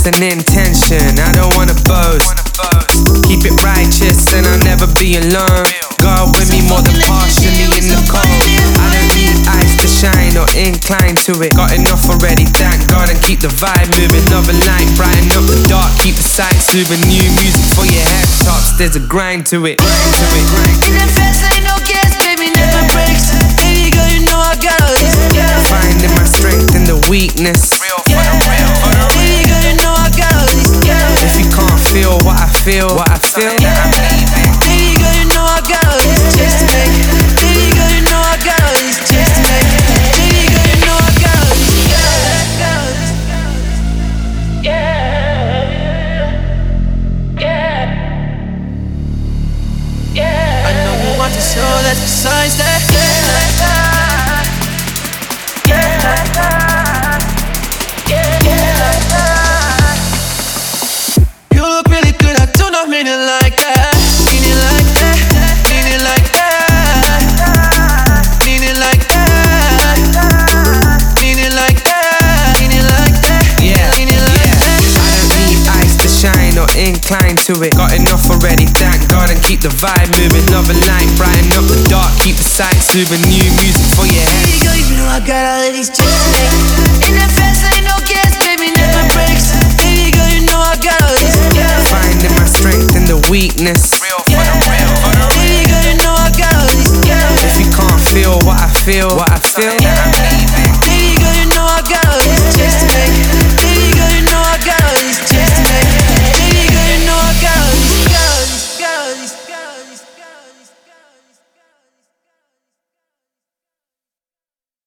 just an intention, I don't wanna boast. Keep it righteous and I'll never be alone. God with me more than partially in the cold. I don't need ice to shine or incline to it. Got enough already, thank God, and keep the vibe moving. Another light, brighten up the dark, keep the sights moving. New music for your head tops, there's a grind to it. In the fast ain't no gas, baby, never breaks. Baby girl, you know I got all this. Finding my strength in the weakness. Baby girl, you know I got all this. If you can't feel what I feel, then I'm leaving. Baby girl, you know I got all this just to make. Baby girl, you know I got all this just to make. Baby girl, you know I got all this. I know you want to show that the signs that. You look really good, I do not mean it like that. Mean it like that, mean it like that. Mean it like that, mean it like that, mean it like that. Yeah, I don't need ice to shine or incline to it. Got enough already, thank God, and keep the vibe moving. Another light, brighten up the dark, keep the sights moving. New music for your head. Baby girl, you know I got all of these just to make. In the fast ain't no gas, baby, never breaks. Baby girl, you know I got all this. Finding my strength in the weakness. Baby girl, you know I got all this. If you can't feel what I feel,